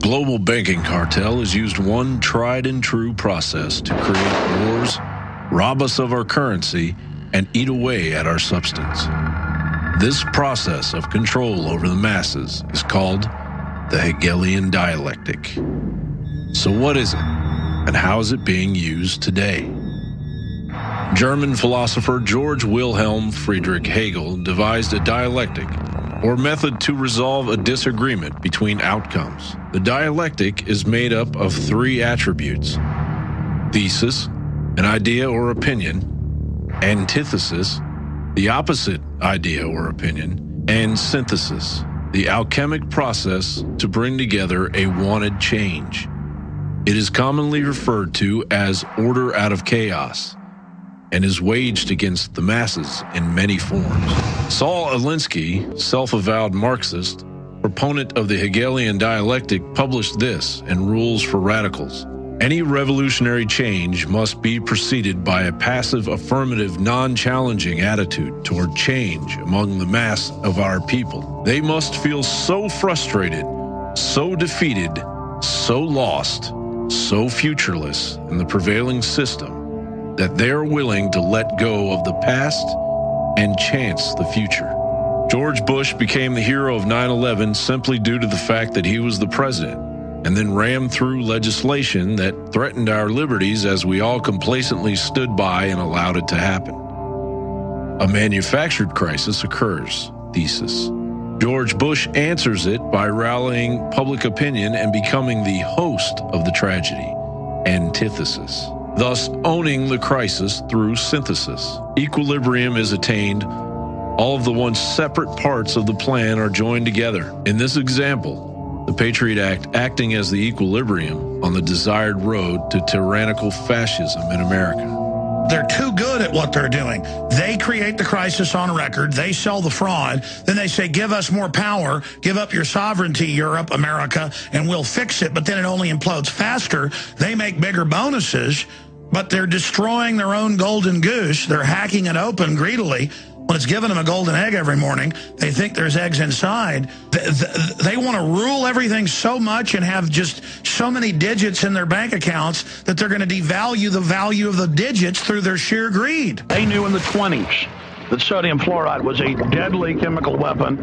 global banking cartel has used one tried and true process to create wars, rob us of our currency, and eat away at our substance. This process of control over the masses is called the Hegelian dialectic. So what is it, and how is it being used today? German philosopher George Wilhelm Friedrich Hegel devised a dialectic, or method to resolve a disagreement between outcomes. The dialectic is made up of three attributes: thesis, an idea or opinion; antithesis, the opposite idea or opinion; and synthesis, the alchemic process to bring together a wanted change. It is commonly referred to as order out of chaos, and is waged against the masses in many forms. Saul Alinsky, self-avowed Marxist, proponent of the Hegelian dialectic, published this in Rules for Radicals. Any revolutionary change must be preceded by a passive, affirmative, non-challenging attitude toward change among the mass of our people. They must feel so frustrated, so defeated, so lost, so futureless in the prevailing system that they are willing to let go of the past and chance the future. George Bush became the hero of 9/11 simply due to the fact that he was the president, and then rammed through legislation that threatened our liberties as we all complacently stood by and allowed it to happen. A manufactured crisis occurs, thesis. George Bush answers it by rallying public opinion and becoming the host of the tragedy, antithesis, thus owning the crisis through synthesis. Equilibrium is attained. All of the once separate parts of the plan are joined together. In this example, the Patriot Act acting as the equilibrium on the desired road to tyrannical fascism in America. They're too good at what they're doing. They create the crisis on record. They sell the fraud. Then they say, give us more power. Give up your sovereignty, Europe, America, and we'll fix it. But then it only implodes faster. They make bigger bonuses, but they're destroying their own golden goose. They're hacking it open greedily. When it's giving them a golden egg every morning, they think there's eggs inside. They want to rule everything so much and have just so many digits in their bank accounts that they're going to devalue the value of the digits through their sheer greed. They knew in the 20s that sodium fluoride was a deadly chemical weapon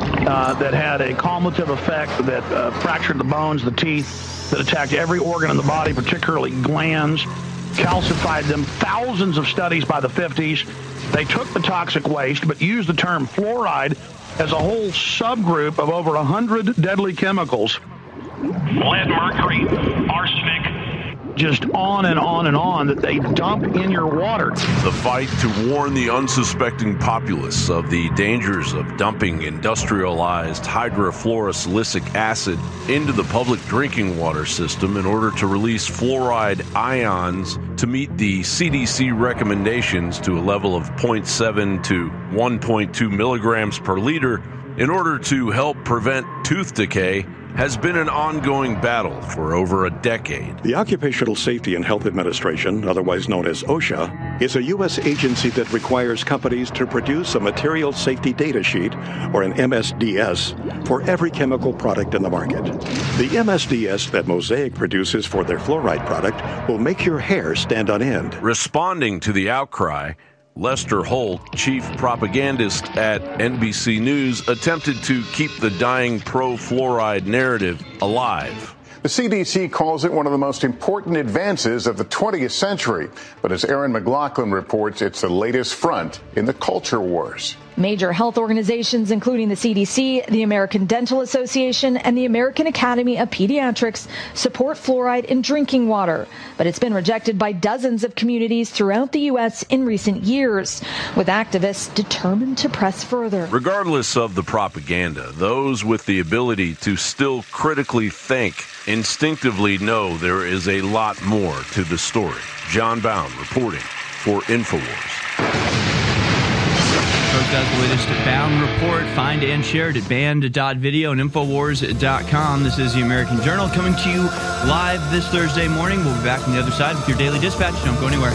that had a cumulative effect that fractured the bones, the teeth, that attacked every organ in the body, particularly glands, calcified them. Thousands of studies by the 50s. They took the toxic waste, but used the term fluoride as a whole subgroup of over 100 deadly chemicals. Lead, mercury, arsenic. Just on and on and on that they dump in your water. The fight to warn the unsuspecting populace of the dangers of dumping industrialized hydrofluorosilicic acid into the public drinking water system in order to release fluoride ions to meet the CDC recommendations to a level of 0.7 to 1.2 milligrams per liter in order to help prevent tooth decay has been an ongoing battle for over a decade. The Occupational Safety and Health Administration, otherwise known as OSHA, is a U.S. agency that requires companies to produce a material safety data sheet, or an MSDS, for every chemical product in the market. The MSDS that Mosaic produces for their fluoride product will make your hair stand on end. Responding to the outcry, Lester Holt, chief propagandist at NBC News, attempted to keep the dying pro-fluoride narrative alive. The CDC calls it one of the most important advances of the 20th century. But as Aaron McLaughlin reports, it's the latest front in the culture wars. Major health organizations, including the CDC, the American Dental Association, and the American Academy of Pediatrics, support fluoride in drinking water. But it's been rejected by dozens of communities throughout the U.S. in recent years, with activists determined to press further. Regardless of the propaganda, those with the ability to still critically think instinctively know there is a lot more to the story. John Bound reporting for InfoWars. That's the latest Bound Report. Find and share it at band.video and Infowars.com. This is the American Journal coming to you live this Thursday morning. We'll be back on the other side with your daily dispatch. Don't go anywhere.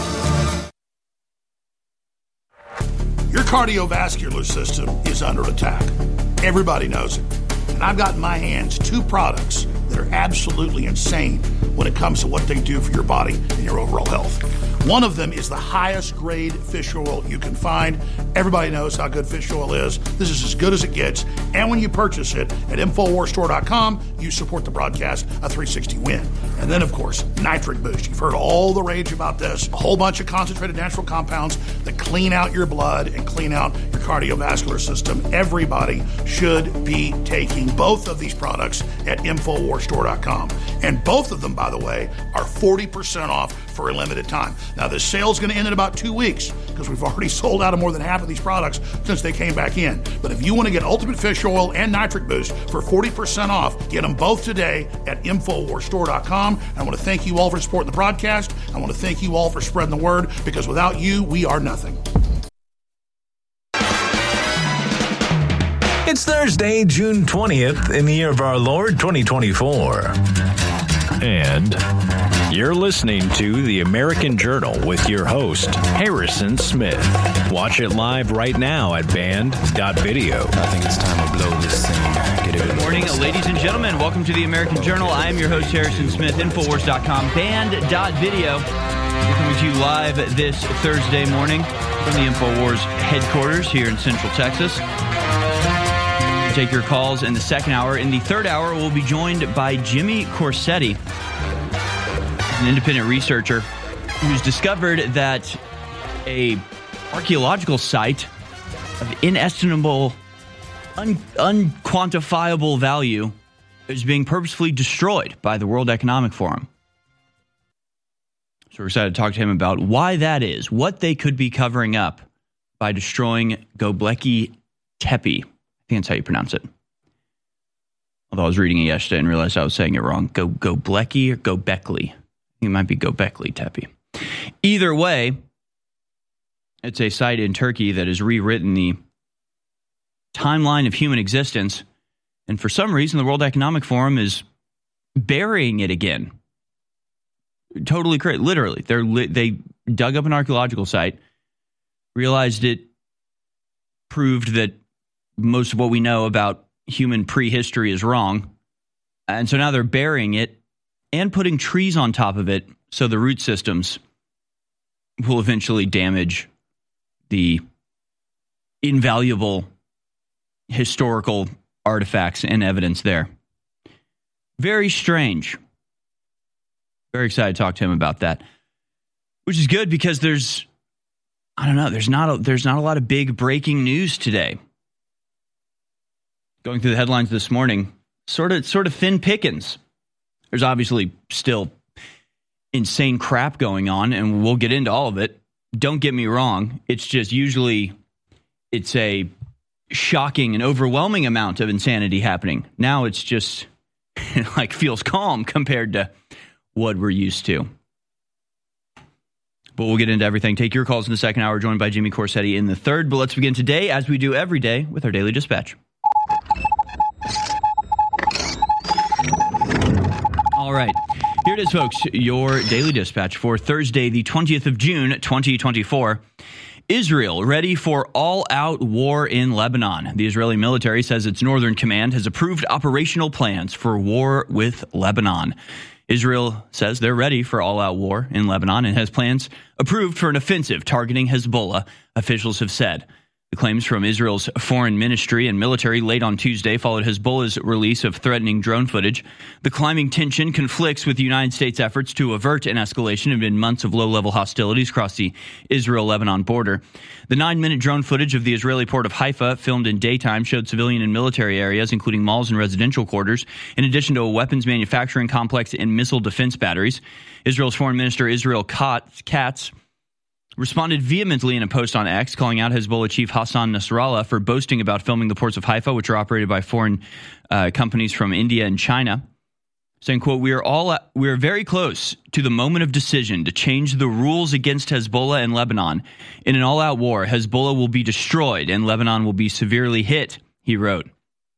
Your cardiovascular system is under attack. Everybody knows it. And I've got in my hands 2 products that are absolutely insane when it comes to what they do for your body and your overall health. One of them is the highest grade fish oil you can find. Everybody knows how good fish oil is. This is as good as it gets. And when you purchase it at InfoWarsStore.com, you support the broadcast, a 360 win. And then, of course, Nitric Boost. You've heard all the rage about this. A whole bunch of concentrated natural compounds that clean out your blood and clean out your cardiovascular system. Everybody should be taking both of these products at InfoWarsStore.com. And both of them, by the way, are 40% off for a limited time. Now, this sale's going to end in about 2 weeks because we've already sold out of more than half of these products since they came back in. But if you want to get Ultimate Fish Oil and Nitric Boost for 40% off, get them both today at InfoWarsStore.com. And I want to thank you all for supporting the broadcast. I want to thank you all for spreading the word, because without you, we are nothing. It's Thursday, June 20th, in the year of our Lord, 2024. And you're listening to The American Journal with your host, Harrison Smith. Watch it live right now at band.video. I think it's time to blow this thing. Good morning, ladies and gentlemen. Welcome to The American Journal. I am your host, Harrison Smith, Infowars.com, band.video. We're coming to you live this Thursday morning from the Infowars headquarters here in Central Texas. Take your calls in the second hour. In the third hour, we'll be joined by Jimmy Corsetti, an independent researcher who's discovered that a archaeological site of inestimable, unquantifiable value is being purposefully destroyed by the World Economic Forum. So we're excited to talk to him about why that is, what they could be covering up by destroying Göbekli Tepe. I think that's how you pronounce it. Although I was reading it yesterday and realized I was saying it wrong. Göbekli or Göbekli. I think it might be Göbekli Tepe. Either way, it's a site in Turkey that has rewritten the timeline of human existence. And for some reason, the World Economic Forum is burying it again. Totally crazy. Literally. They dug up an archaeological site, realized it proved that most of what we know about human prehistory is wrong. And so now they're burying it and putting trees on top of it so the root systems will eventually damage the invaluable historical artifacts and evidence there. Very strange. Very excited to talk to him about that, which is good because there's not a lot of big breaking news today. Going through the headlines this morning, sort of thin pickings. There's obviously still insane crap going on, and we'll get into all of it. Don't get me wrong. It's just usually it's a shocking and overwhelming amount of insanity happening. Now it's just like feels calm compared to what we're used to. But we'll get into everything. Take your calls in the second hour, joined by Jimmy Corsetti in the third. But let's begin today, as we do every day, with our Daily Dispatch. All right. Here it is, folks. Your Daily Dispatch for Thursday, the 20th of June, 2024. Israel ready for all-out war in Lebanon. The Israeli military says its northern command has approved operational plans for war with Lebanon. Israel says they're ready for all-out war in Lebanon and has plans approved for an offensive targeting Hezbollah, officials have said. The claims from Israel's foreign ministry and military late on Tuesday followed Hezbollah's release of threatening drone footage. The climbing tension conflicts with the United States' efforts to avert an escalation amid months of low-level hostilities across the Israel-Lebanon border. The 9-minute drone footage of the Israeli port of Haifa, filmed in daytime, showed civilian and military areas, including malls and residential quarters, in addition to a weapons manufacturing complex and missile defense batteries. Israel's foreign minister Israel Katz responded vehemently in a post on X, calling out Hezbollah chief Hassan Nasrallah for boasting about filming the ports of Haifa, which are operated by foreign companies from India and China, saying, quote, we are very close to the moment of decision to change the rules against Hezbollah and Lebanon. In an all-out war, Hezbollah will be destroyed and Lebanon will be severely hit, he wrote.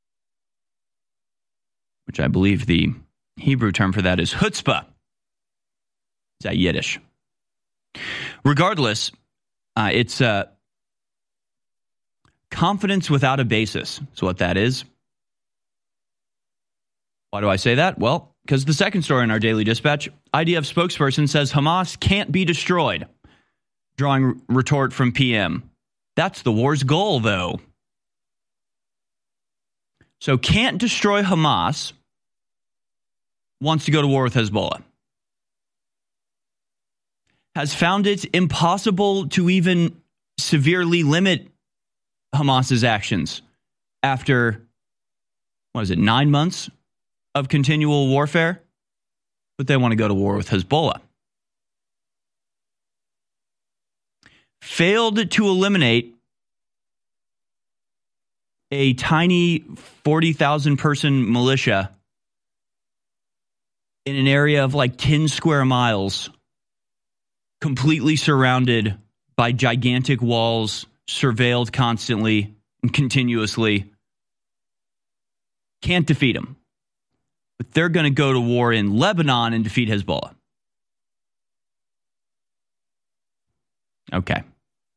Which I believe the Hebrew term for that is chutzpah. Is that Yiddish? Regardless, it's confidence without a basis. That's what that is. Why do I say that? Well, because the second story in our Daily Dispatch, IDF spokesperson says Hamas can't be destroyed. Drawing retort from PM. That's the war's goal, though. So can't destroy Hamas, wants to go to war with Hezbollah. Has found it impossible to even severely limit Hamas's actions after, 9 months of continual warfare? But they want to go to war with Hezbollah. Failed to eliminate a tiny 40,000 person militia in an area of like 10 square miles, completely surrounded by gigantic walls, surveilled constantly and continuously. Can't defeat them. But they're going to go to war in Lebanon and defeat Hezbollah. Okay.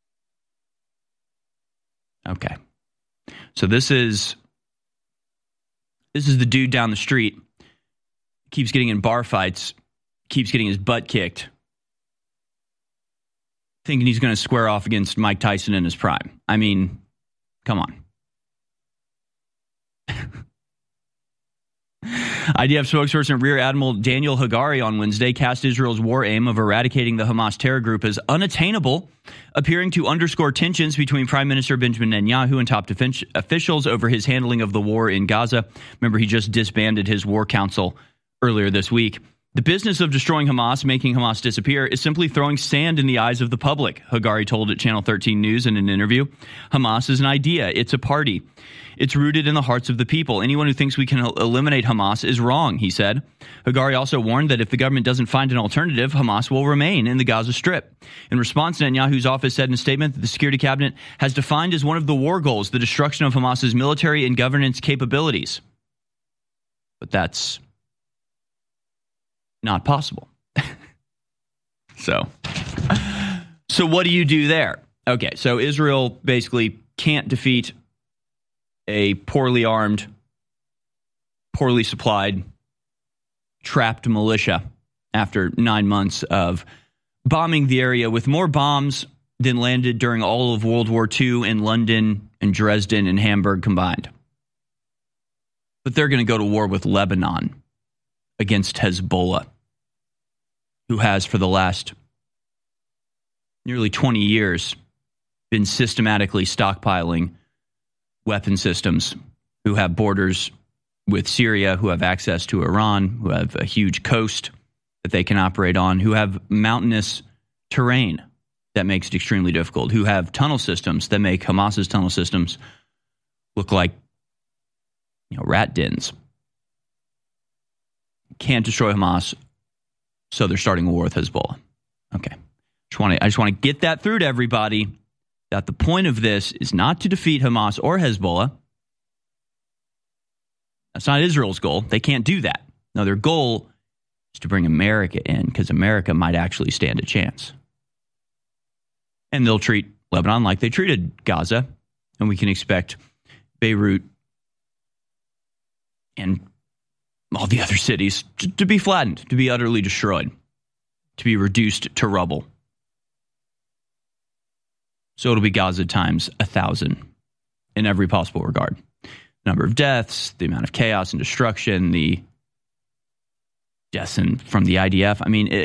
So this is the dude down the street. Keeps getting in bar fights. Keeps getting his butt kicked. Thinking he's going to square off against Mike Tyson in his prime. I mean, come on. IDF spokesperson Rear Admiral Daniel Hagari on Wednesday cast Israel's war aim of eradicating the Hamas terror group as unattainable, appearing to underscore tensions between Prime Minister Benjamin Netanyahu and top defense officials over his handling of the war in Gaza. Remember, he just disbanded his war council earlier this week. The business of destroying Hamas, making Hamas disappear, is simply throwing sand in the eyes of the public, Hagari told at Channel 13 News in an interview. Hamas is an idea. It's a party. It's rooted in the hearts of the people. Anyone who thinks we can eliminate Hamas is wrong, he said. Hagari also warned that if the government doesn't find an alternative, Hamas will remain in the Gaza Strip. In response, Netanyahu's office said in a statement that the Security Cabinet has defined as one of the war goals the destruction of Hamas's military and governance capabilities. But that's not possible. So what do you do there? Okay, so Israel basically can't defeat a poorly armed, poorly supplied, trapped militia after 9 months of bombing the area with more bombs than landed during all of World War II in London and Dresden and Hamburg combined. But they're going to go to war with Lebanon against Hezbollah, who has for the last nearly 20 years been systematically stockpiling weapon systems, who have borders with Syria, who have access to Iran, who have a huge coast that they can operate on, who have mountainous terrain that makes it extremely difficult, who have tunnel systems that make Hamas's tunnel systems look like, rat dens. Can't destroy Hamas, so they're starting a war with Hezbollah. Okay. I just want to get that through to everybody, that the point of this is not to defeat Hamas or Hezbollah. That's not Israel's goal. They can't do that. No, their goal is to bring America in, because America might actually stand a chance. And they'll treat Lebanon like they treated Gaza, and we can expect Beirut and all the other cities to be flattened, to be utterly destroyed, to be reduced to rubble. So it'll be Gaza times 1,000 in every possible regard. Number of deaths, the amount of chaos and destruction, the deaths from the IDF. I mean,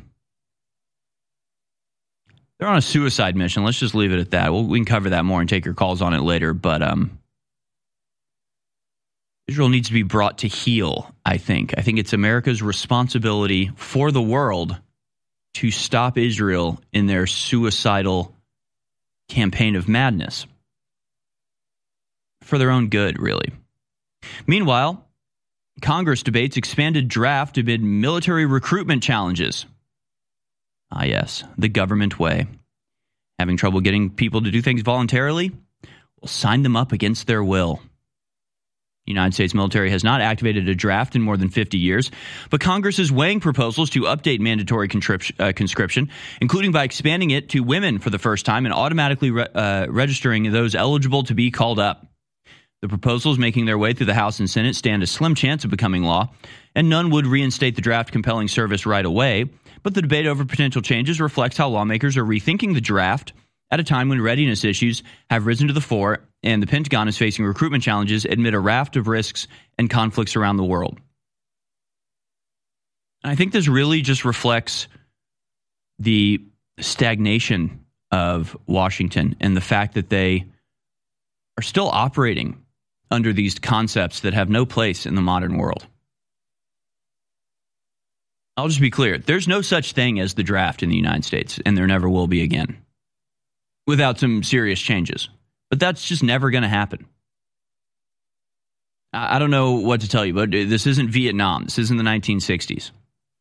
they're on a suicide mission. Let's just leave it at that. We can cover that more and take your calls on it later. But Israel needs to be brought to heel, I think. I think it's America's responsibility for the world to stop Israel in their suicidal campaign of madness. For their own good, really. Meanwhile, Congress debates expanded draft amid military recruitment challenges. Ah, yes, the government way. Having trouble getting people to do things voluntarily? We'll sign them up against their will. The United States military has not activated a draft in more than 50 years, but Congress is weighing proposals to update mandatory conscription, including by expanding it to women for the first time and automatically registering those eligible to be called up. The proposals making their way through the House and Senate stand a slim chance of becoming law, and none would reinstate the draft compelling service right away. But the debate over potential changes reflects how lawmakers are rethinking the draft at a time when readiness issues have risen to the fore and the Pentagon is facing recruitment challenges amid a raft of risks and conflicts around the world. I think this really just reflects the stagnation of Washington and the fact that they are still operating under these concepts that have no place in the modern world. I'll just be clear. There's no such thing as the draft in the United States, and there never will be again, without some serious changes. But that's just never going to happen. I don't know what to tell you, but this isn't Vietnam. This isn't the 1960s.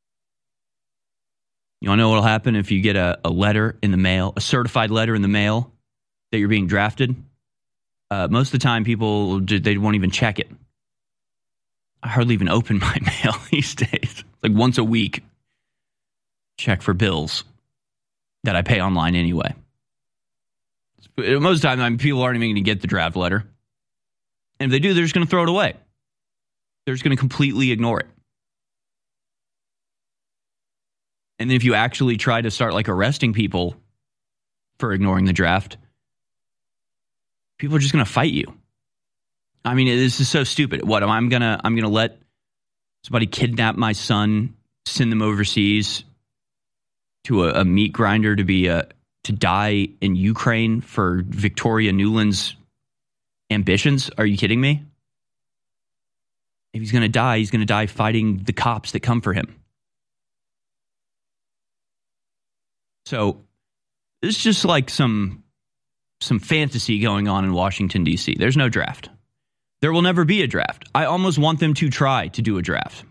You want to know what will happen if you get a letter in the mail, a certified letter in the mail that you're being drafted? Most of the time, people, they won't even check it. I hardly even open my mail these days. Like once a week, check for bills that I pay online anyway. Most of the time, people aren't even going to get the draft letter. And if they do, they're just going to throw it away. They're just going to completely ignore it. And then if you actually try to start like arresting people for ignoring the draft, people are just going to fight you. I mean, this is so stupid. What, I'm gonna let somebody kidnap my son, send them overseas to a meat grinder to die in Ukraine for Victoria Nuland's ambitions? Are you kidding me? If he's going to die fighting the cops that come for him. So it's just like some fantasy going on in Washington, D.C. There's no draft. There will never be a draft. I almost want them to try to do a draft.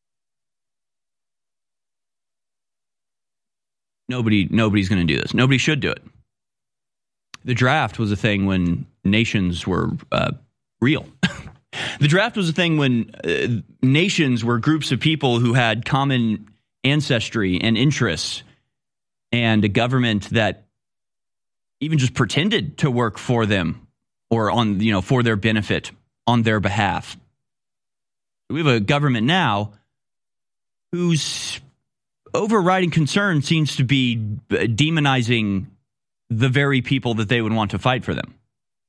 Nobody's going to do this. Nobody should do it. The draft was a thing when nations were real. The draft was a thing when nations were groups of people who had common ancestry and interests and a government that even just pretended to work for them or on, for their benefit on their behalf. We have a government now whose overriding concern seems to be demonizing the very people that they would want to fight for them.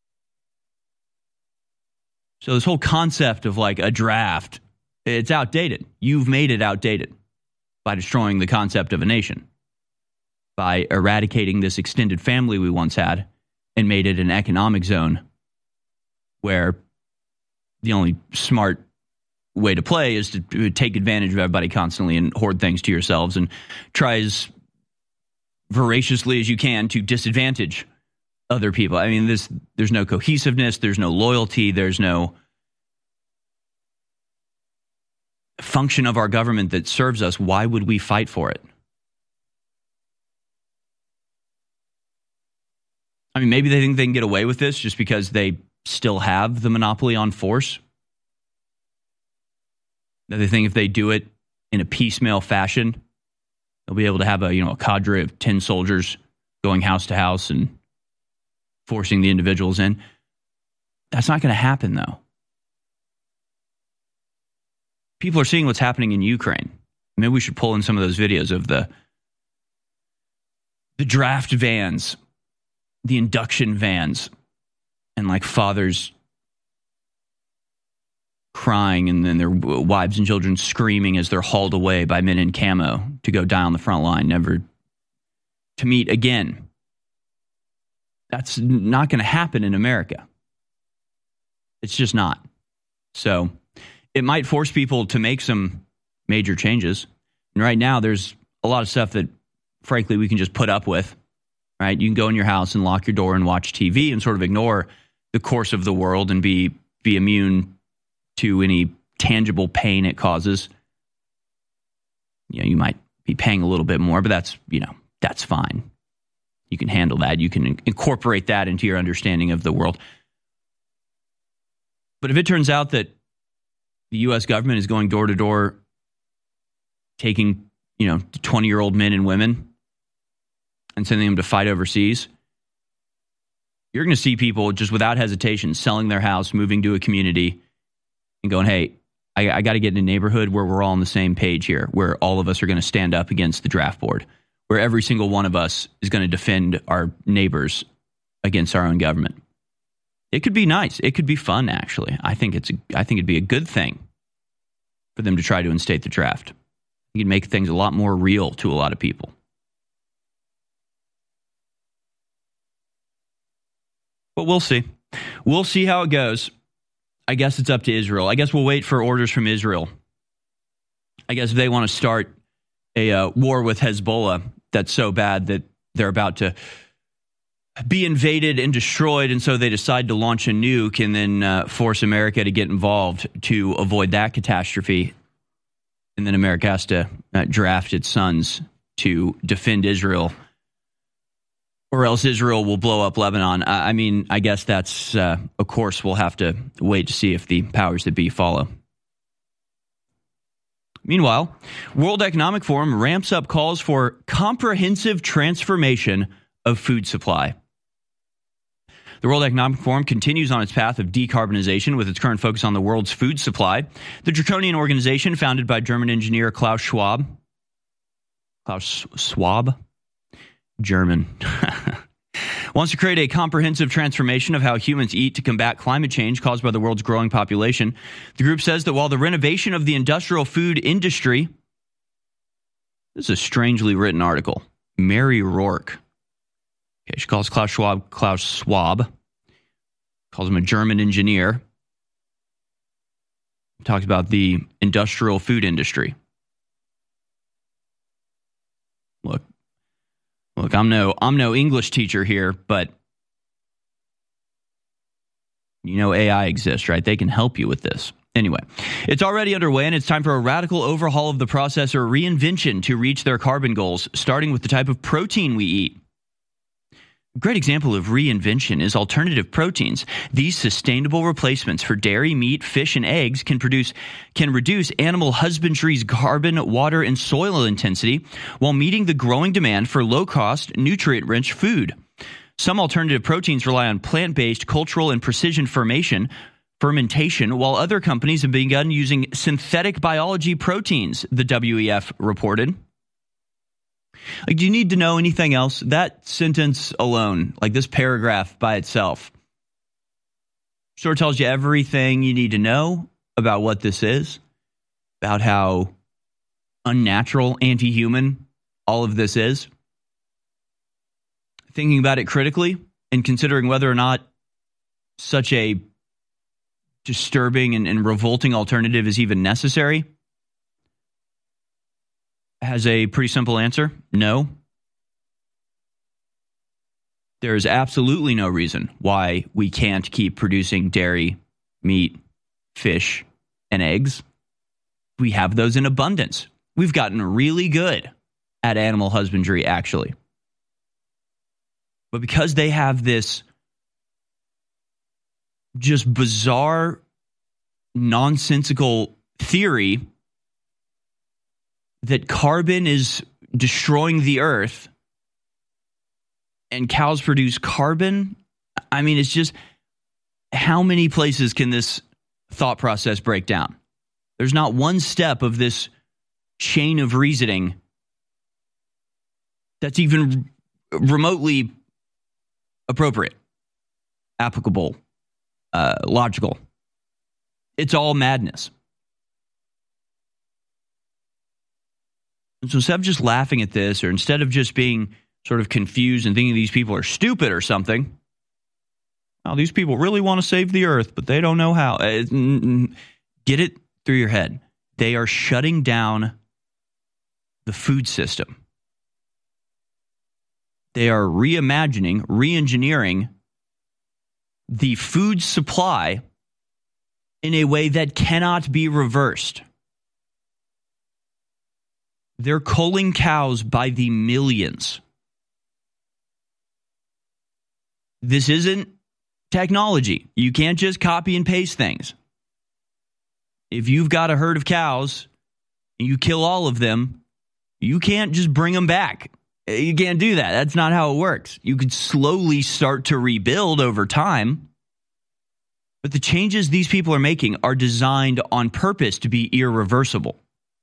So this whole concept of like a draft, it's outdated. You've made it outdated by destroying the concept of a nation, by eradicating this extended family we once had and made it an economic zone where the only smart way to play is to take advantage of everybody constantly and hoard things to yourselves and try as voraciously as you can to disadvantage other people. I mean, there's no cohesiveness, there's no loyalty, there's no function of our government that serves us. Why would we fight for it? I mean, maybe they think they can get away with this just because they still have the monopoly on force. That they think if they do it in a piecemeal fashion, they'll be able to have a cadre of 10 soldiers going house to house and forcing the individuals in. That's not going to happen, though. People are seeing what's happening in Ukraine. Maybe we should pull in some of those videos of the draft vans, the induction vans, and like fathers crying and then their wives and children screaming as they're hauled away by men in camo to go die on the front line, never to meet again. That's not going to happen in America. It's just not. So it might force people to make some major changes. And right now, there's a lot of stuff that, frankly, we can just put up with. Right? You can go in your house and lock your door and watch TV and sort of ignore the course of the world and be immune to any tangible pain it causes. You might be paying a little bit more, but that's fine. You can handle that. You can incorporate that into your understanding of the world. But if it turns out that the U.S. government is going door to door, taking 20-year-old men and women and sending them to fight overseas, You're going to see people just without hesitation selling their house, moving to a community, and going, hey, I got to get in a neighborhood where we're all on the same page here, where all of us are going to stand up against the draft board, where every single one of us is going to defend our neighbors against our own government. It could be nice. It could be fun, actually. I think it'd be a good thing for them to try to instate the draft. You'd make things a lot more real to a lot of people. But we'll see. We'll see how it goes. I guess it's up to Israel. I guess we'll wait for orders from Israel. I guess if they want to start a war with Hezbollah that's so bad that they're about to be invaded and destroyed, and so they decide to launch a nuke and then force America to get involved to avoid that catastrophe. And then America has to draft its sons to defend Israel, or else Israel will blow up Lebanon. I mean, I guess that's a course we'll have to wait to see if the powers that be follow. Meanwhile, World Economic Forum ramps up calls for comprehensive transformation of food supply. The World Economic Forum continues on its path of decarbonization with its current focus on the world's food supply. The draconian organization, founded by German engineer Klaus Schwab, German, wants to create a comprehensive transformation of how humans eat to combat climate change caused by the world's growing population. The group says that while the renovation of the industrial food industry, this is a strangely written article, Mary Rourke. Okay, she calls Klaus Schwab, calls him a German engineer. Talks about the industrial food industry. Look, I'm no English teacher here, but you know AI exists, right? They can help you with this. Anyway, it's already underway, and it's time for a radical overhaul of the process or reinvention to reach their carbon goals, starting with the type of protein we eat. A great example of reinvention is alternative proteins. These sustainable replacements for dairy, meat, fish, and eggs can reduce animal husbandry's carbon, water, and soil intensity while meeting the growing demand for low-cost, nutrient-rich food. Some alternative proteins rely on plant-based cultural and precision fermentation, while other companies have begun using synthetic biology proteins, the WEF reported. Like, do you need to know anything else? That sentence alone, like this paragraph by itself, sort of tells you everything you need to know about what this is, about how unnatural, anti-human all of this is. Thinking about it critically and considering whether or not such a disturbing and revolting alternative is even necessary has a pretty simple answer. No. There is absolutely no reason why we can't keep producing dairy, meat, fish, and eggs. We have those in abundance. We've gotten really good at animal husbandry, actually. But because they have this just bizarre, nonsensical theory that carbon is destroying the earth and cows produce carbon. I mean, it's just, how many places can this thought process break down? There's not one step of this chain of reasoning that's even remotely appropriate, applicable, logical. It's all madness. And so instead of just laughing at this, or instead of just being sort of confused and thinking these people are stupid or something, well, these people really want to save the earth, but they don't know how. Get it through your head. They are shutting down the food system. They are reimagining, re-engineering the food supply in a way that cannot be reversed. They're culling cows by the millions. This isn't technology. You can't just copy and paste things. If you've got a herd of cows and you kill all of them, you can't just bring them back You can't do that. That's not how it works. You could slowly start to rebuild over time. But the changes these people are making are designed on purpose to be irreversible.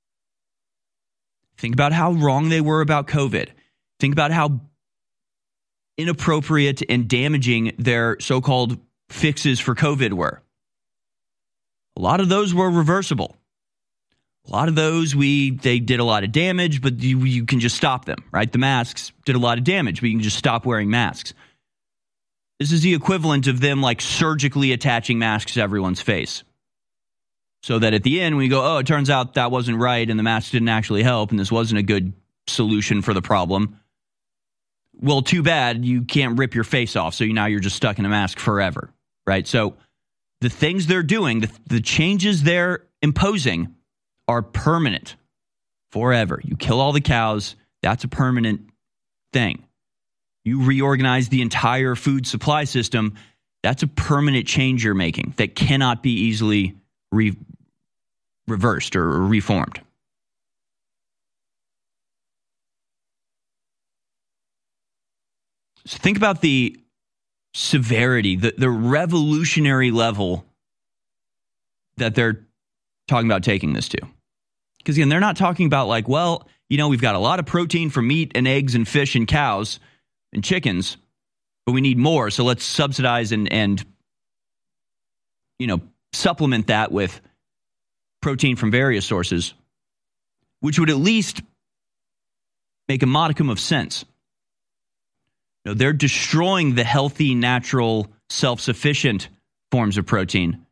Think about how wrong they were about COVID. Think about how inappropriate and damaging their so-called fixes for COVID were. A lot of those were reversible. A lot of those, they did a lot of damage, but you can just stop them, right? The masks did a lot of damage, but you can just stop wearing masks. This is the equivalent of them like surgically attaching masks to everyone's face. So that at the end, when you go, oh, it turns out that wasn't right and the mask didn't actually help and this wasn't a good solution for the problem. Well, too bad, you can't rip your face off, so now you're just stuck in a mask forever, right? So the things they're doing, the changes they're imposing are permanent forever. You kill all the cows, that's a permanent thing. You reorganize the entire food supply system, that's a permanent change you're making that cannot be easily reversed or reformed. So think about the severity, the revolutionary level that they're talking about taking this to. Because again, they're not talking about like, well, we've got a lot of protein from meat and eggs and fish and cows and chickens, but we need more. So let's subsidize and supplement that with protein from various sources, which would at least make a modicum of sense. They're destroying the healthy, natural, self-sufficient forms of protein.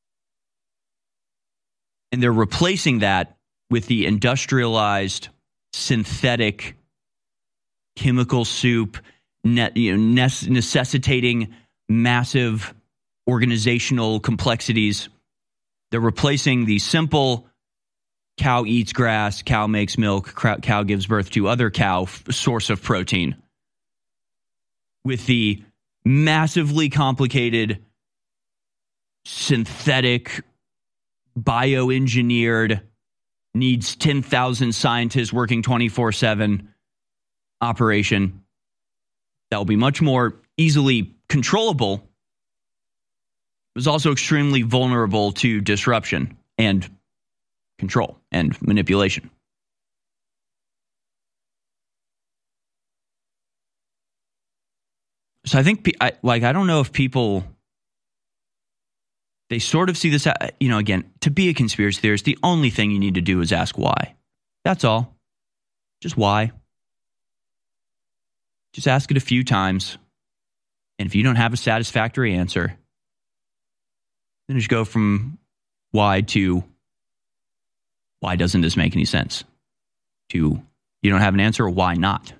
And they're replacing that with the industrialized, synthetic, chemical soup, necessitating massive organizational complexities. They're replacing the simple cow eats grass, cow makes milk, cow gives birth to other cow source of protein with the massively complicated, synthetic, bioengineered, needs 10,000 scientists working 24/7 operation that will be much more easily controllable. It was also extremely vulnerable to disruption and control and manipulation. So I think, I don't know if people, they sort of see this, again, to be a conspiracy theorist, the only thing you need to do is ask why. That's all. Just why. Just ask it a few times. And if you don't have a satisfactory answer, then just go from why to why doesn't this make any sense? To you don't have an answer, or why not?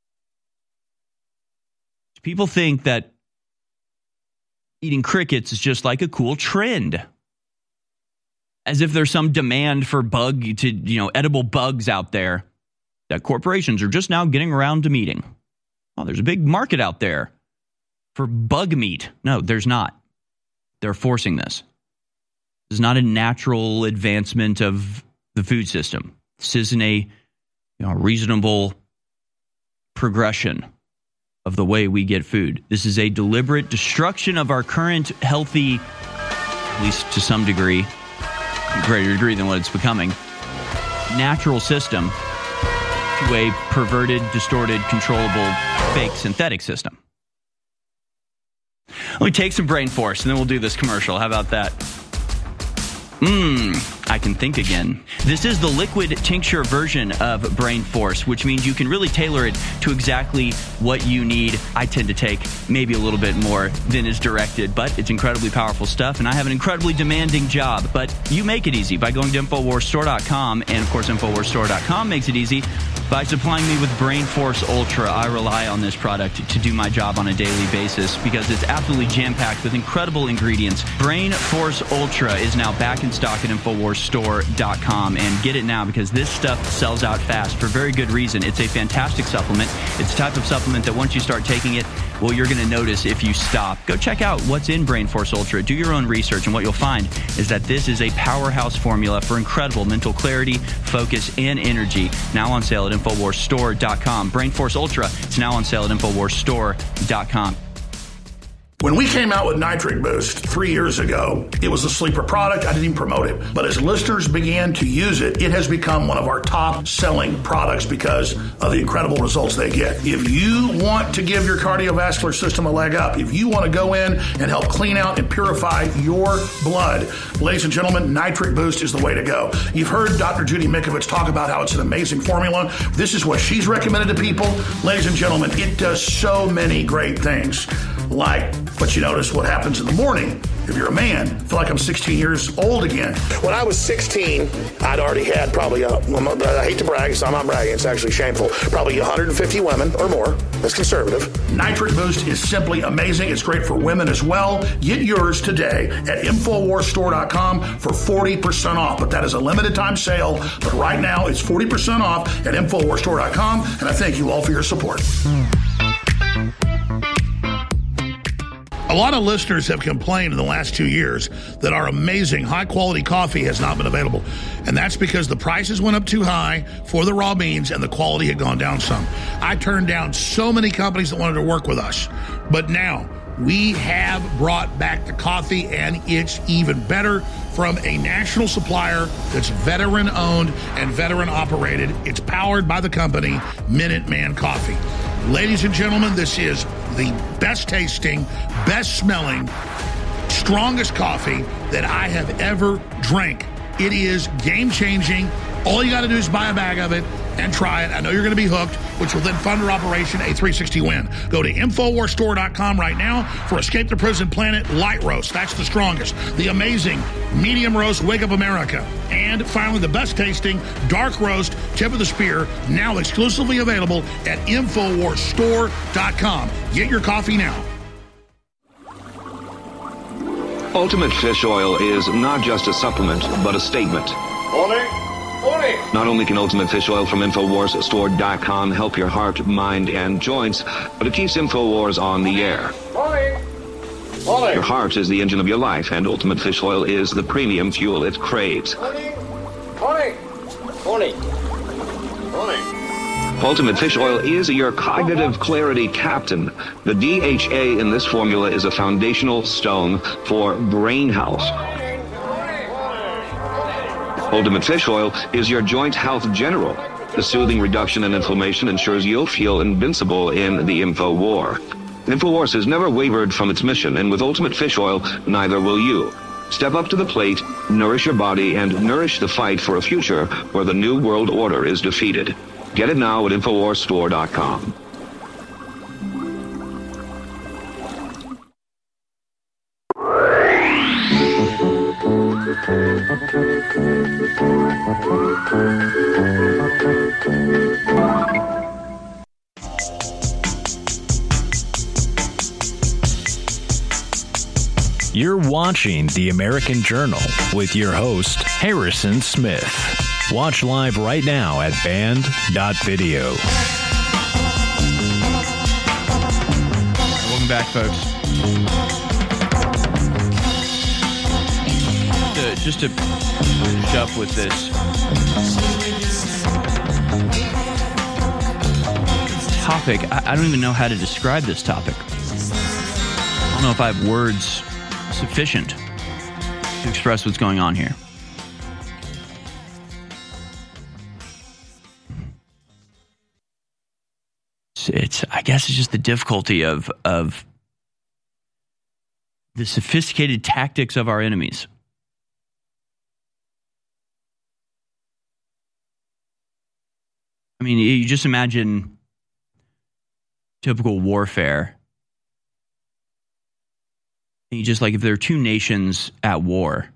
People think that eating crickets is just like a cool trend. As if there's some demand for edible bugs out there that corporations are just now getting around to meeting. Oh, there's a big market out there for bug meat. No, there's not. They're forcing this. This is not a natural advancement of the food system. This isn't a reasonable progression of the way we get food. This is a deliberate destruction of our current healthy, at least to some degree, greater degree than what it's becoming, natural system to a perverted, distorted, controllable, fake synthetic system. Let me take some brain force and then we'll do this commercial. How about that? I can think again. This is the liquid tincture version of Brain Force, which means you can really tailor it to exactly what you need. I tend to take maybe a little bit more than is directed, but it's incredibly powerful stuff, and I have an incredibly demanding job. But you make it easy by going to InfoWarsStore.com, and of course InfoWarsStore.com makes it easy by supplying me with Brain Force Ultra. I rely on this product to do my job on a daily basis because it's absolutely jam-packed with incredible ingredients. Brain Force Ultra is now back in stock at InfoWarsStore.com. InfoWarsStore.com and get it now, because this stuff sells out fast for very good reason. It's a fantastic supplement. It's the type of supplement that once you start taking it, well, you're going to notice if you stop. Go check out what's in Brain Force Ultra. Do your own research, and what you'll find is that this is a powerhouse formula for incredible mental clarity, focus, and energy. Now on sale at InfoWarsStore.com. Brain Force Ultra is now on sale at InfoWarsStore.com. When we came out with Nitric Boost 3 years ago, it was a sleeper product. I didn't even promote it. But as listeners began to use it, it has become one of our top-selling products because of the incredible results they get. If you want to give your cardiovascular system a leg up, if you want to go in and help clean out and purify your blood, ladies and gentlemen, Nitric Boost is the way to go. You've heard Dr. Judy Mikovits talk about how it's an amazing formula. This is what she's recommended to people. Ladies and gentlemen, it does so many great things. Like, but you notice what happens in the morning. If you're a man, I feel like I'm 16 years old again. When I was 16, I'd already had probably, I hate to brag, so I'm not bragging, it's actually shameful, probably 150 women or more. That's conservative. Nitric Boost is simply amazing. It's great for women as well. Get yours today at InfoWarsStore.com for 40% off. But that is a limited time sale. But right now, it's 40% off at InfoWarsStore.com. And I thank you all for your support. A lot of listeners have complained in the last 2 years that our amazing high-quality coffee has not been available. And that's because the prices went up too high for the raw beans and the quality had gone down some. I turned down so many companies that wanted to work with us. But now we have brought back the coffee, and it's even better from a national supplier that's veteran-owned and veteran-operated. It's powered by the company Minuteman Coffee. Ladies and gentlemen, this is the best tasting, best smelling, strongest coffee that I have ever drank. It is game changing. All you got to do is buy a bag of it and try it. I know you're going to be hooked, which will then fund our Operation A 360 Win. Go to InfoWarsStore.com right now for Escape the Prison Planet Light Roast. That's the strongest. The amazing Medium Roast Wake Up America. And finally, the best tasting Dark Roast Tip of the Spear, now exclusively available at InfoWarsStore.com. Get your coffee now. Ultimate Fish Oil is not just a supplement, but a statement. Morning. Not only can Ultimate Fish Oil from InfoWarsStore.com help your heart, mind, and joints, but it keeps InfoWars on the air. Morning. Your heart is the engine of your life, and Ultimate Fish Oil is the premium fuel it craves. Morning. Ultimate Fish Oil is your cognitive clarity captain. The DHA in this formula is a foundational stone for brain health. Ultimate Fish Oil is your joint health general. The soothing reduction in inflammation ensures you'll feel invincible in the info war. InfoWars has never wavered from its mission, and with Ultimate Fish Oil, neither will you. Step up to the plate, nourish your body, and nourish the fight for a future where the New World Order is defeated. Get it now at InfoWarsStore.com. You're watching The American Journal with your host, Harrison Smith. Watch live right now at band.video. Welcome back, folks. Just to finish up with this topic, I don't even know how to describe this topic. I don't know if I have words sufficient to express what's going on here. I guess it's just the difficulty of the sophisticated tactics of our enemies. I mean, you just imagine typical warfare. And you just like if there are two nations at war,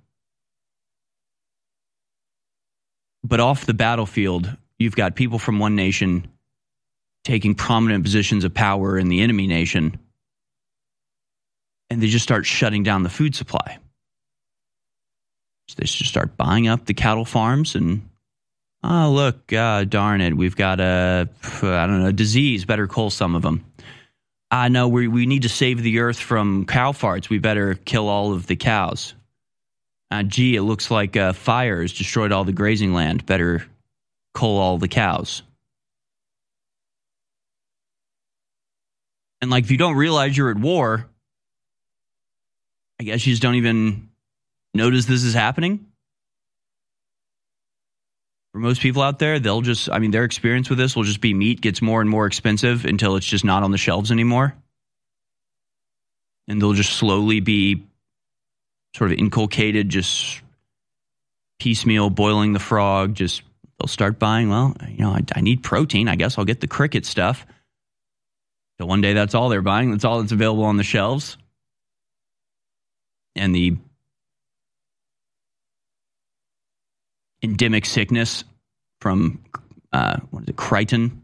but off the battlefield, you've got people from one nation taking prominent positions of power in the enemy nation, and they just start shutting down the food supply. So they should start buying up the cattle farms and, oh, look, darn it, we've got a disease. Better cull some of them. I know we need to save the earth from cow farts. We better kill all of the cows. Gee, it looks like fire has destroyed all the grazing land. Better cull all the cows. And like, if you don't realize you're at war, I guess you just don't even notice this is happening. For most people out there, they'll just, their experience with this will just be meat gets more and more expensive until it's just not on the shelves anymore. And they'll just slowly be sort of inculcated, just piecemeal, boiling the frog. Just, they'll start buying, I need protein. I guess I'll get the cricket stuff. So one day that's all they're buying. That's all that's available on the shelves. And the endemic sickness from, chitin.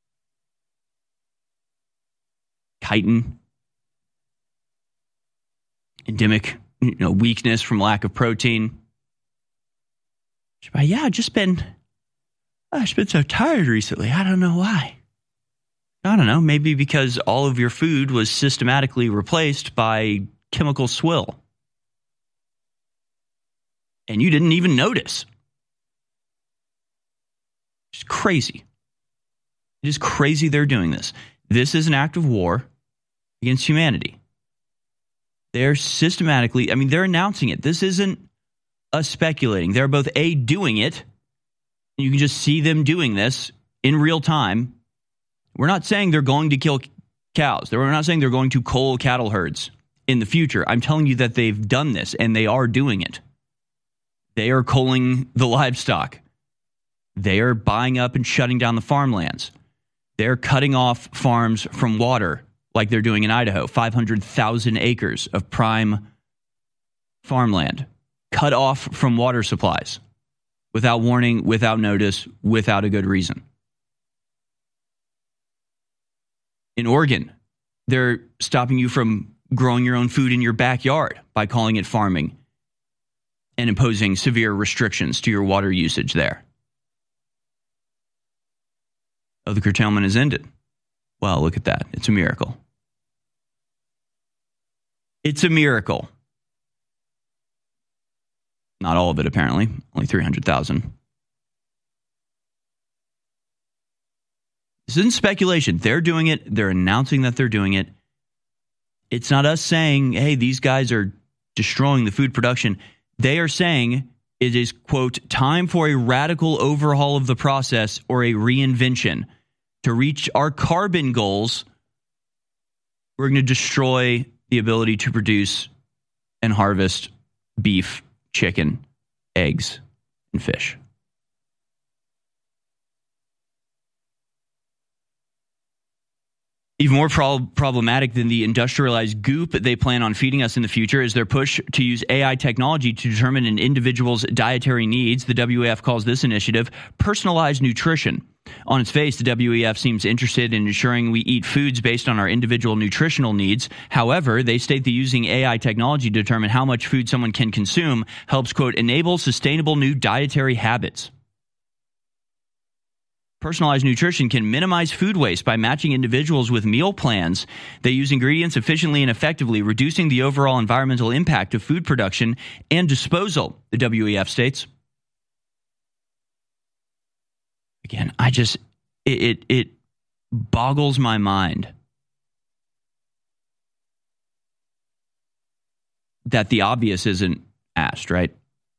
Endemic, weakness from lack of protein. Yeah, I've just been so tired recently. I don't know why. I don't know. Maybe because all of your food was systematically replaced by chemical swill. And you didn't even notice. It's crazy. It is crazy they're doing this. This is an act of war against humanity. They're systematically, they're announcing it. This isn't us speculating. They're both doing it. And you can just see them doing this in real time. We're not saying they're going to kill cows. We're not saying they're going to cull cattle herds in the future. I'm telling you that they've done this and they are doing it. They are culling the livestock. They are buying up and shutting down the farmlands. They're cutting off farms from water like they're doing in Idaho. 500,000 acres of prime farmland cut off from water supplies without warning, without notice, without a good reason. In Oregon, they're stopping you from growing your own food in your backyard by calling it farming and imposing severe restrictions to your water usage there. Oh, the curtailment has ended. Well, look at that. It's a miracle. It's a miracle. Not all of it, apparently. Only 300,000. This isn't speculation. They're doing it. They're announcing that they're doing it. It's not us saying, hey, these guys are destroying the food production. They are saying it is, quote, time for a radical overhaul of the process or a reinvention. To reach our carbon goals, we're going to destroy the ability to produce and harvest beef, chicken, eggs, and fish. Even more problematic than the industrialized goop they plan on feeding us in the future is their push to use AI technology to determine an individual's dietary needs. The WEF calls this initiative personalized nutrition. On its face, the WEF seems interested in ensuring we eat foods based on our individual nutritional needs. However, they state that using AI technology to determine how much food someone can consume helps, quote, enable sustainable new dietary habits. Personalized nutrition can minimize food waste by matching individuals with meal plans that use ingredients efficiently and effectively, reducing the overall environmental impact of food production and disposal, the WEF states. Again, it boggles my mind that the obvious isn't asked, right?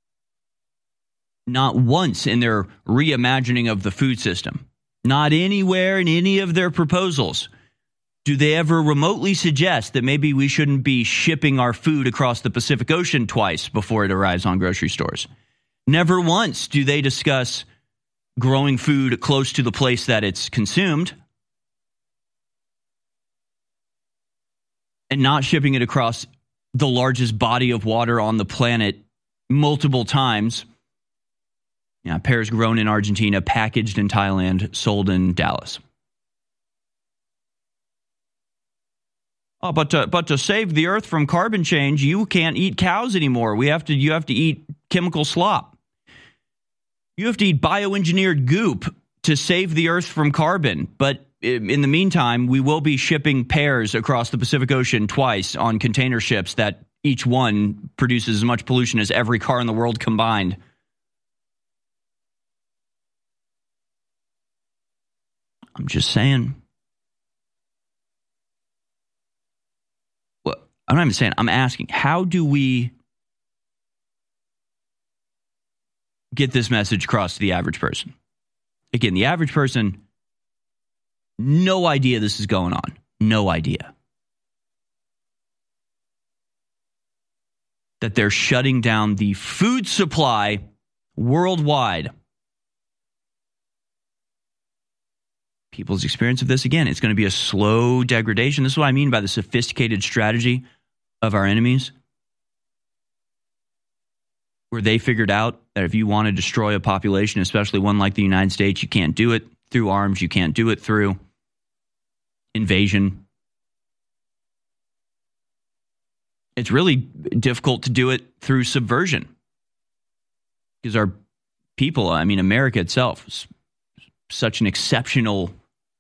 Not once in their reimagining of the food system, not anywhere in any of their proposals, do they ever remotely suggest that maybe we shouldn't be shipping our food across the Pacific Ocean twice before it arrives on grocery stores. Never once do they discuss growing food close to the place that it's consumed and not shipping it across the largest body of water on the planet multiple times. Pears grown in Argentina, packaged in Thailand, sold in Dallas. Oh, but to save the earth from carbon change, you can't eat cows anymore. You have to eat chemical slop. You have to eat bioengineered goop to save the earth from carbon. But in the meantime, we will be shipping pears across the Pacific Ocean twice on container ships that each one produces as much pollution as every car in the world combined. I'm just saying. Well, I'm not even saying, I'm asking, how do we get this message across to the average person? Again, the average person, no idea this is going on. No idea. That they're shutting down the food supply worldwide. People's experience of this, again, it's going to be a slow degradation. This is what I mean by the sophisticated strategy of our enemies, where they figured out that if you want to destroy a population, especially one like the United States, you can't do it through arms. You can't do it through invasion. It's really difficult to do it through subversion, because our people, I mean, America itself is such an exceptional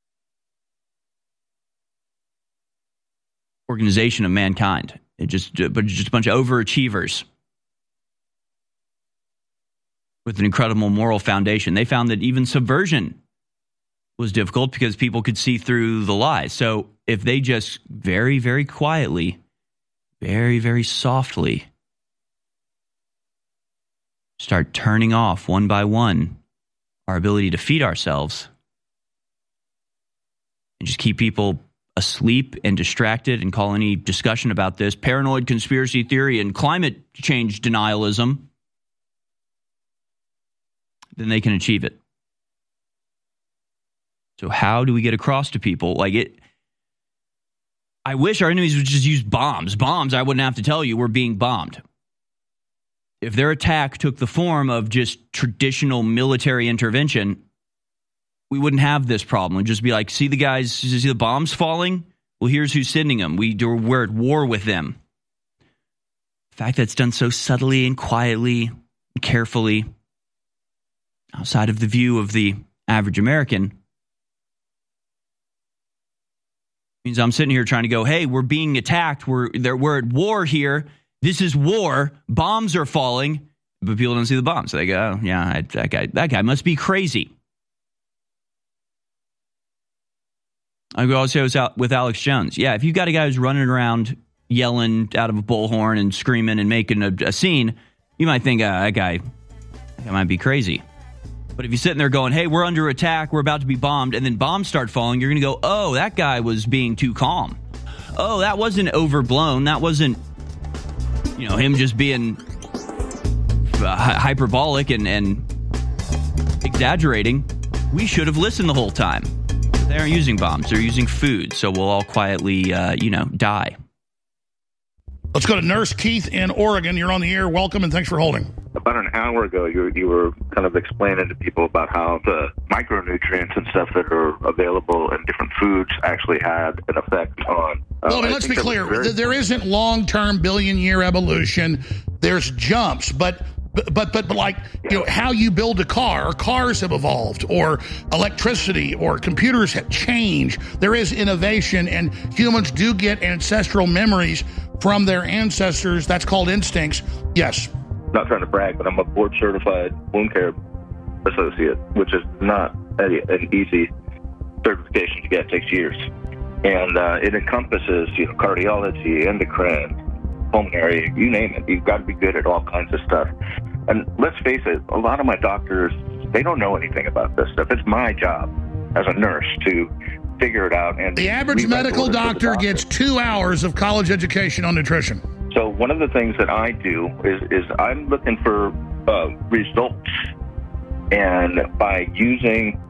organization of mankind. But just a bunch of overachievers with an incredible moral foundation. They found that even subversion was difficult because people could see through the lies. So if they just very, very quietly, very, very softly start turning off one by one our ability to feed ourselves and just keep people asleep and distracted and call any discussion about this paranoid conspiracy theory and climate change denialism, then they can achieve it. So how do we get across to people? I wish our enemies would just use bombs. Bombs, I wouldn't have to tell you, we're being bombed. If their attack took the form of just traditional military intervention, we wouldn't have this problem. It'd just be like, see the guys, see the bombs falling? Well, here's who's sending them. We're at war with them. The fact that it's done so subtly and quietly and carefully, outside of the view of the average American, means I'm sitting here trying to go, hey, we're being attacked. We're at war here. This is war. Bombs are falling. But people don't see the bombs. So they go, oh, yeah, that guy must be crazy. I go also with Alex Jones. Yeah, if you've got a guy who's running around yelling out of a bullhorn and screaming and making a scene, you might think that guy might be crazy. But if you're sitting there going, hey, we're under attack, we're about to be bombed, and then bombs start falling, you're going to go, oh, that guy was being too calm. Oh, that wasn't overblown. That wasn't, him just being hyperbolic and exaggerating. We should have listened the whole time. They aren't using bombs. They're using food. So we'll all quietly, die. Let's go to Nurse Keith in Oregon. You're on the air. Welcome, and thanks for holding. About an hour ago, you were kind of explaining to people about how the micronutrients and stuff that are available in different foods actually had an effect on... Well, let's be clear. There isn't long-term billion-year evolution. There's jumps, but like, how you build a car, cars have evolved, or electricity, or computers have changed. There is innovation, and humans do get ancestral memories from their ancestors. That's called instincts. Yes. Not trying to brag, but I'm a board-certified wound care associate, which is not an easy certification to get. It takes years. And it encompasses, cardiology, endocrine, pulmonary, you name it. You've got to be good at all kinds of stuff. And let's face it, a lot of my doctors, they don't know anything about this stuff. It's my job as a nurse to figure it out. And the average medical doctor gets 2 hours of college education on nutrition. So one of the things that I do is I'm looking for results. And by using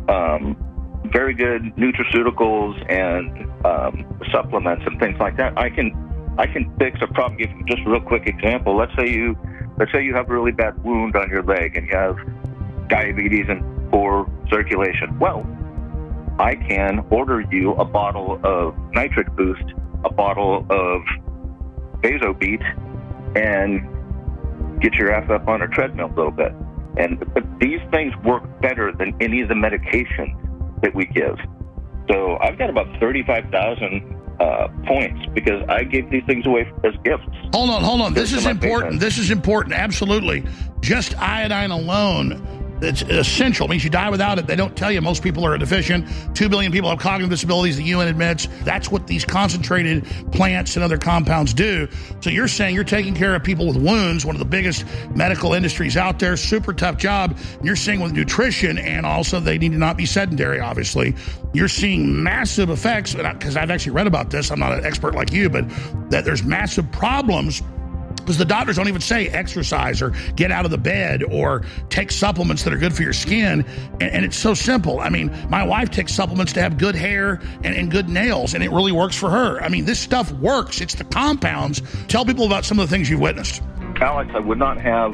very good nutraceuticals and supplements and things like that, I can fix a problem. Give you just a real quick example. Let's say you have a really bad wound on your leg and you have diabetes and poor circulation. Well, I can order you a bottle of Nitric Boost, a bottle of Vasobeat, and get your ass up on a treadmill a little bit. But these things work better than any of the medications that we give. So I've got about 35,000 points because I gave these things away as gifts. Hold on. This is important. This is important. Absolutely. Just iodine alone, it's essential. It means you die without it. They don't tell you most people are deficient. 2 billion people have cognitive disabilities, the UN admits. That's what these concentrated plants and other compounds do. So you're saying you're taking care of people with wounds, one of the biggest medical industries out there, super tough job. And you're seeing with nutrition, and also they need to not be sedentary, obviously. You're seeing massive effects, because I've actually read about this. I'm not an expert like you, but that there's massive problems because the doctors don't even say exercise or get out of the bed or take supplements that are good for your skin. And it's so simple. I mean, my wife takes supplements to have good hair and good nails, and it really works for her. I mean, this stuff works. It's the compounds. Tell people about some of the things you've witnessed. Alex, I would not have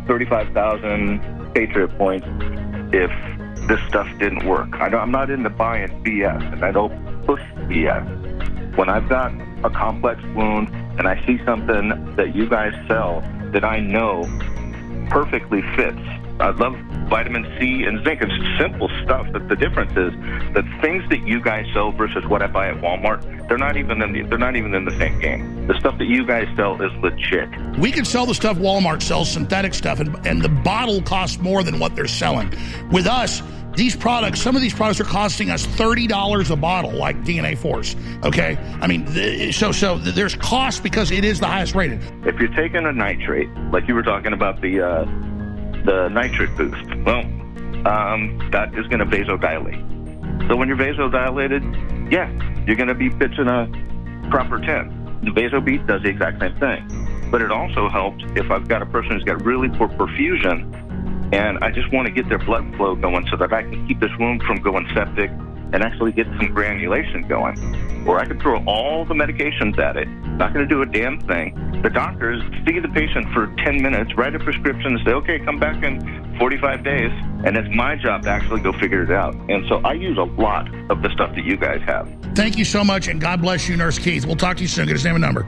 35,000 Patriot points if this stuff didn't work. I'm not into buying BS, and I don't push BS. When I've got a complex wound and I see something that you guys sell that I know perfectly fits, I love vitamin C and zinc. It's simple stuff. But the difference is the things that you guys sell versus what I buy at Walmart, they're not even in the same game. The stuff that you guys sell is legit. We can sell the stuff Walmart sells, synthetic stuff, and the bottle costs more than what they're selling. With us, these products, some of these products are costing us $30 a bottle, like DNA Force. Okay, I mean, so there's cost because it is the highest rated. If you're taking a nitrate, like you were talking about the nitrate boost, well, that is going to vasodilate. So when you're vasodilated, yeah, you're going to be pitching a proper 10. The VasoBeat does the exact same thing, but it also helps if I've got a person who's got really poor perfusion, and I just want to get their blood flow going so that I can keep this wound from going septic and actually get some granulation going. Or I could throw all the medications at it, not going to do a damn thing. The doctors see the patient for 10 minutes, write a prescription, and say, okay, come back in 45 days. And it's my job to actually go figure it out. And so I use a lot of the stuff that you guys have. Thank you so much, and God bless you, Nurse Keith. We'll talk to you soon. Get his name and number.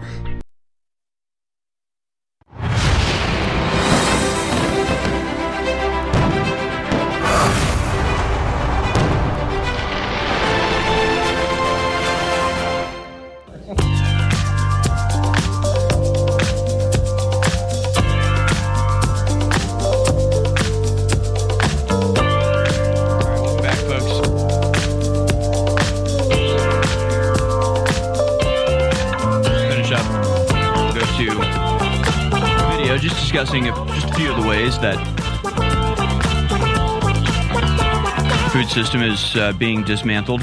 Discussing just a few of the ways that the food system is being dismantled.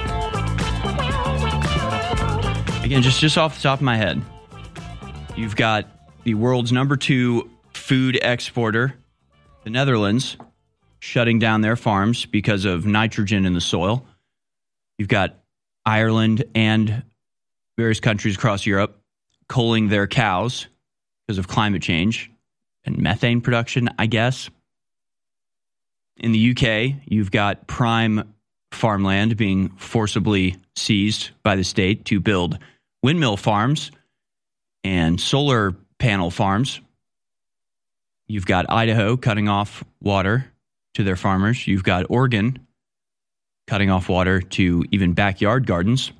Again, just off the top of my head, you've got the world's #2 food exporter, the Netherlands, shutting down their farms because of nitrogen in the soil. You've got Ireland and various countries across Europe culling their cows because of climate change and methane production, I guess. In the UK, you've got prime farmland being forcibly seized by the state to build windmill farms and solar panel farms. You've got Idaho cutting off water to their farmers. You've got Oregon cutting off water to even backyard gardens.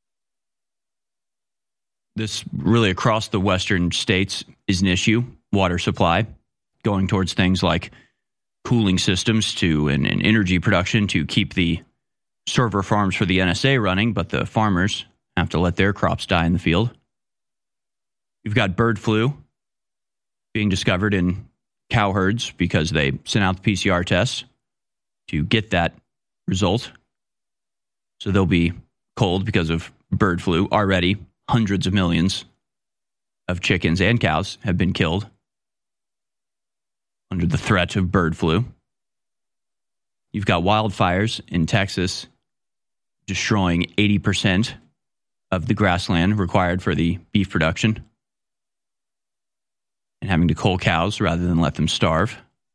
This really across the western states is an issue. Water supply going towards things like cooling systems and energy production to keep the server farms for the NSA running, but the farmers have to let their crops die in the field. You've got bird flu being discovered in cow herds because they sent out the PCR tests to get that result. So they'll be culled because of bird flu. Already, hundreds of millions of chickens and cows have been killed under the threat of bird flu. You've got wildfires in Texas destroying 80% of the grassland required for the beef production and having to cull cows rather than let them starve.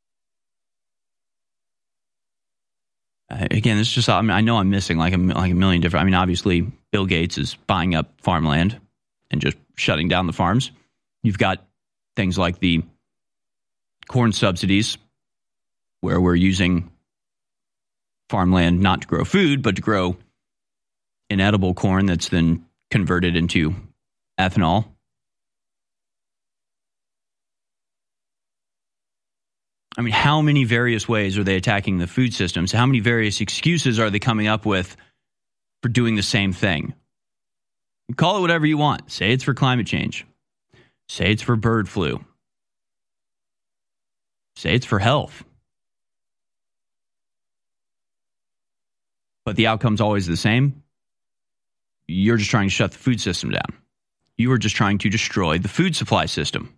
Again, this is just, I know I'm missing like a million different, obviously Bill Gates is buying up farmland and just shutting down the farms. You've got things like the corn subsidies, where we're using farmland not to grow food, but to grow inedible corn that's then converted into ethanol. I mean, how many various ways are they attacking the food systems? How many various excuses are they coming up with for doing the same thing? You call it whatever you want. Say it's for climate change. Say it's for bird flu. Say it's for health. But the outcome's always the same. You're just trying to shut the food system down. You are just trying to destroy the food supply system.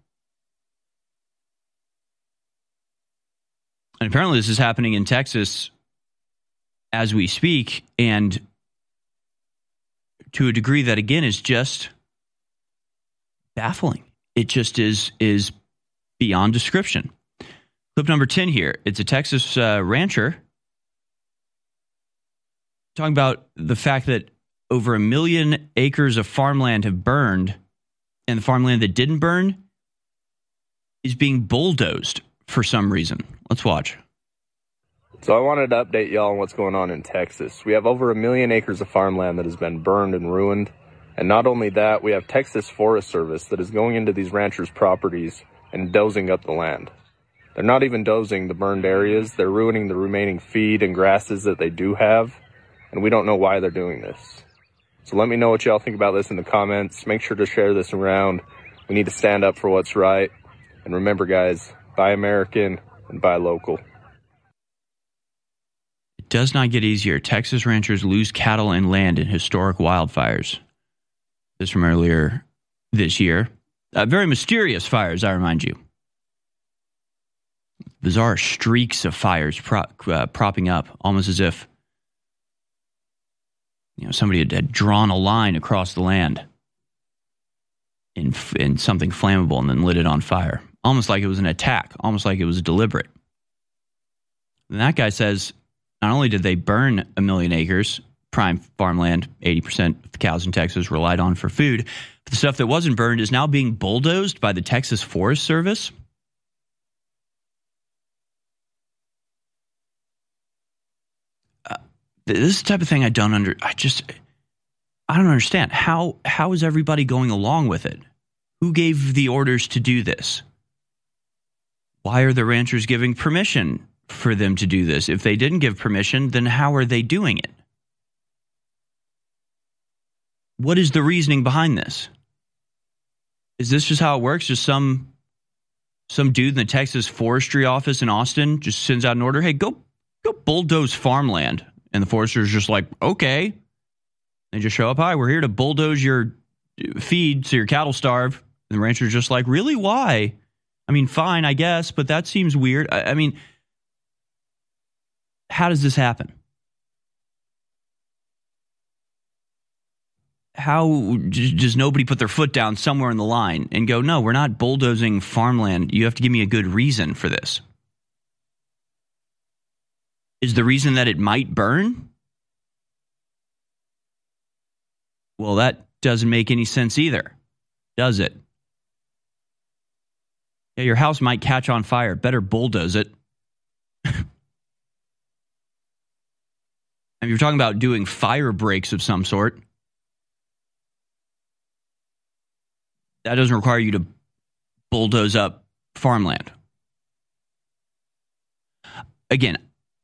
And apparently this is happening in Texas as we speak, and to a degree that, again, is just baffling. It just is beyond description. Clip number 10 here. It's a Texas rancher talking about the fact that over 1 million acres of farmland have burned, and the farmland that didn't burn is being bulldozed for some reason. Let's watch. So I wanted to update y'all on what's going on in Texas. We have over 1 million acres of farmland that has been burned and ruined. And not only that, we have Texas Forest Service that is going into these ranchers' properties and dozing up the land. They're not even dozing the burned areas. They're ruining the remaining feed and grasses that they do have. And we don't know why they're doing this. So let me know what y'all think about this in the comments. Make sure to share this around. We need to stand up for what's right. And remember, guys, buy American and buy local. It does not get easier. Texas ranchers lose cattle and land in historic wildfires. This from earlier this year. Very mysterious fires, I remind you. Bizarre streaks of fires propping up, almost as if somebody had drawn a line across the land in something flammable and then lit it on fire. Almost like it was an attack, almost like it was deliberate. And that guy says not only did they burn 1 million acres, prime farmland, 80% of the cows in Texas relied on for food, but the stuff that wasn't burned is now being bulldozed by the Texas Forest Service. This is the type of thing I don't understand. How is everybody going along with it? Who gave the orders to do this? Why are the ranchers giving permission for them to do this? If they didn't give permission, then how are they doing it? What is the reasoning behind this? Is this just how it works? Just some dude in the Texas Forestry office in Austin just sends out an order, hey, go bulldoze farmland. And the foresters just like, okay. They just show up, hi, we're here to bulldoze your feed so your cattle starve. And the rancher's just like, really, why? I mean, fine, I guess, but that seems weird. I mean, how does this happen? How does nobody put their foot down somewhere in the line and go, no, we're not bulldozing farmland. You have to give me a good reason for this. Is the reason that it might burn? Well, that doesn't make any sense either, does it? Yeah, your house might catch on fire. Better bulldoze it. I mean, you're talking about doing fire breaks of some sort. That doesn't require you to bulldoze up farmland. Again,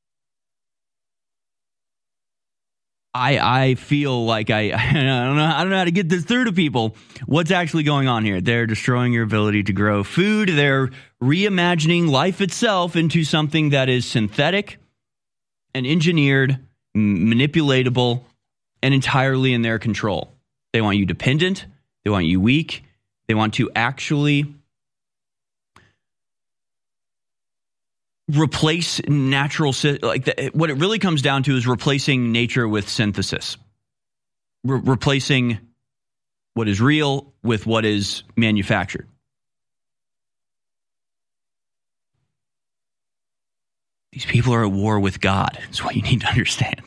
I feel like I don't know how to get this through to people. What's actually going on here? They're destroying your ability to grow food. They're reimagining life itself into something that is synthetic and engineered, manipulatable, and entirely in their control. They want you dependent. They want you weak. They want to actually replace natural, what it really comes down to is replacing nature with synthesis. Replacing what is real with what is manufactured. These people are at war with God. That's what you need to understand.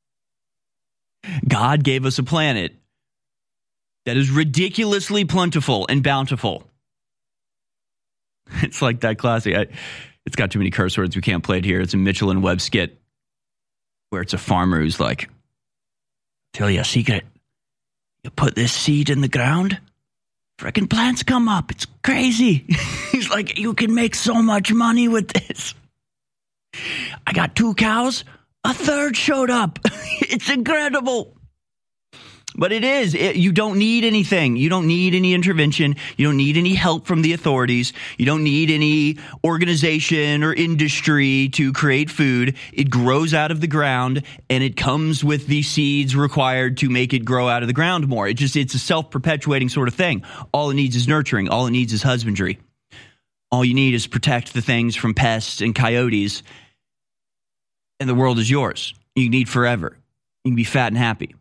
God gave us a planet that is ridiculously plentiful and bountiful. It's like that classic. It's got too many curse words. We can't play it here. It's a Mitchell and Webb skit where it's a farmer who's like, tell you a secret. You put this seed in the ground, freaking plants come up. It's crazy. He's like, you can make so much money with this. I got 2 cows. A third showed up. It's incredible. But it is. You don't need anything. You don't need any intervention. You don't need any help from the authorities. You don't need any organization or industry to create food. It grows out of the ground, and it comes with the seeds required to make it grow out of the ground more. It's a self-perpetuating sort of thing. All it needs is nurturing. All it needs is husbandry. All you need is protect the things from pests and coyotes, and the world is yours. You can eat forever. You can be fat and happy.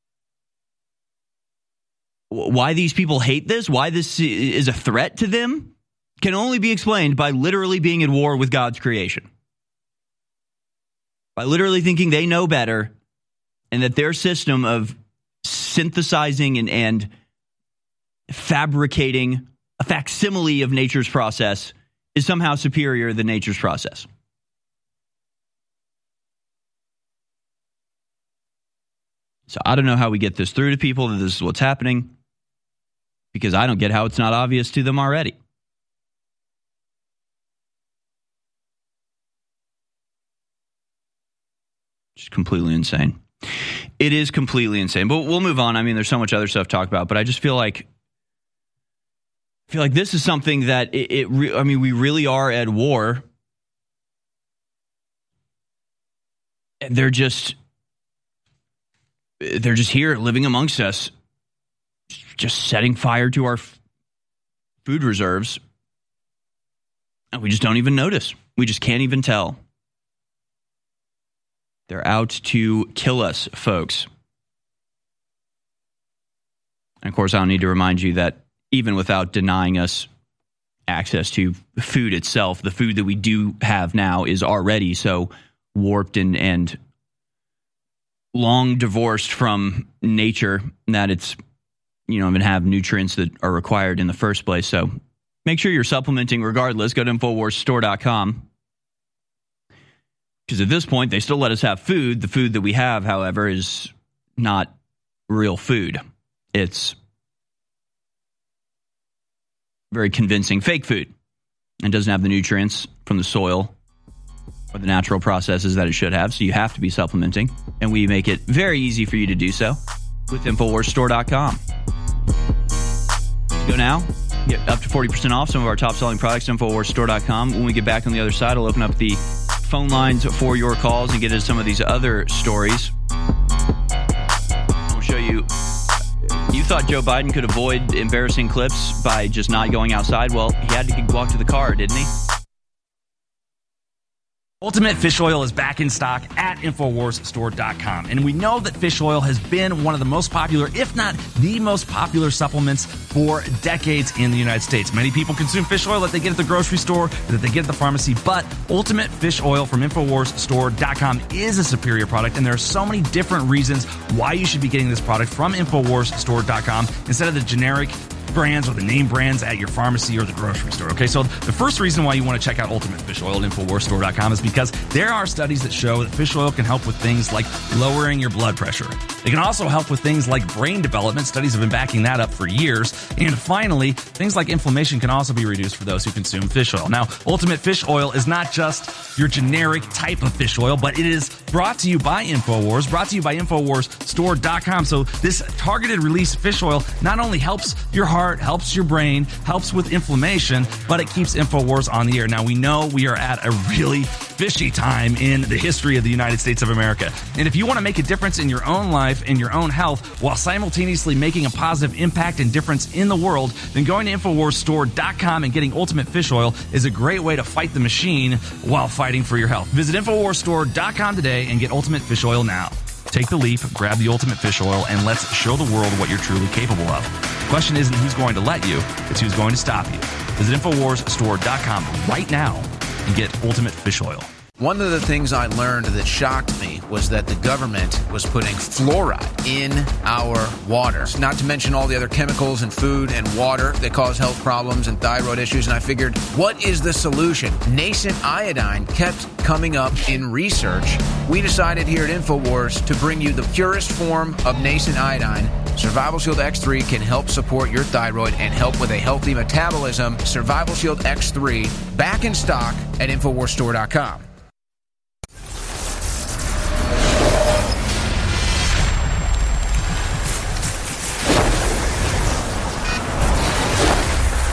Why these people hate this, why this is a threat to them, can only be explained by literally being at war with God's creation. By literally thinking they know better, and that their system of synthesizing and fabricating a facsimile of nature's process is somehow superior than nature's process. So I don't know how we get this through to people that this is what's happening, because I don't get how it's not obvious to them already. Just completely insane. It is completely insane. But we'll move on. I mean, there's so much other stuff to talk about, but I just feel like this is something that we really are at war. And they're just here living amongst us, just setting fire to our food reserves. And we just don't even notice. We just can't even tell. They're out to kill us, folks. And of course, I don't need to remind you that even without denying us access to food itself, the food that we do have now is already so warped and long divorced from nature that it's, even have nutrients that are required in the first place. So make sure you're supplementing regardless. Go to InfoWarsStore.com. Because at this point, they still let us have food. The food that we have, however, is not real food. It's very convincing fake food and doesn't have the nutrients from the soil or the natural processes that it should have. So you have to be supplementing. And we make it very easy for you to do so with InfoWarsStore.com. Go now. Get up to 40% off some of our top-selling products at InfoWarsStore.com. When we get back on the other side, I'll open up the phone lines for your calls and get into some of these other stories. I'll show you. You thought Joe Biden could avoid embarrassing clips by just not going outside? Well, he had to walk to the car, didn't he? Ultimate Fish Oil is back in stock at InfoWarsStore.com. And we know that fish oil has been one of the most popular, if not the most popular supplements for decades in the United States. Many people consume fish oil that they get at the grocery store, that they get at the pharmacy, but Ultimate Fish Oil from InfoWarsStore.com is a superior product, and there are so many different reasons why you should be getting this product from InfoWarsStore.com instead of the generic brands or the name brands at your pharmacy or the grocery store. Okay, so the first reason why you want to check out Ultimate Fish Oil at InfoWarsStore.com is because there are studies that show that fish oil can help with things like lowering your blood pressure. It can also help with things like brain development. Studies have been backing that up for years. And finally, things like inflammation can also be reduced for those who consume fish oil. Now, Ultimate Fish Oil is not just your generic type of fish oil, but it is brought to you by InfoWars, brought to you by InfoWarsStore.com. So this targeted release fish oil not only helps your heart, helps your brain, helps with inflammation, but it keeps InfoWars on the air. Now, we know we are at a really fishy time in the history of the United States of America. And if you want to make a difference in your own life and your own health while simultaneously making a positive impact and difference in the world, then going to InfoWarsStore.com and getting Ultimate Fish Oil is a great way to fight the machine while fighting for your health. Visit InfoWarsStore.com today and get Ultimate Fish Oil now. Take the leap, grab the Ultimate Fish Oil, and let's show the world what you're truly capable of. The question isn't who's going to let you, it's who's going to stop you. Visit InfoWarsStore.com right now and get Ultimate Fish Oil. One of the things I learned that shocked me was that the government was putting fluoride in our water. Not to mention all the other chemicals in food and water that cause health problems and thyroid issues. And I figured, what is the solution? Nascent iodine kept coming up in research. We decided here at InfoWars to bring you the purest form of nascent iodine. Survival Shield X3 can help support your thyroid and help with a healthy metabolism. Survival Shield X3, back in stock at InfoWarsStore.com.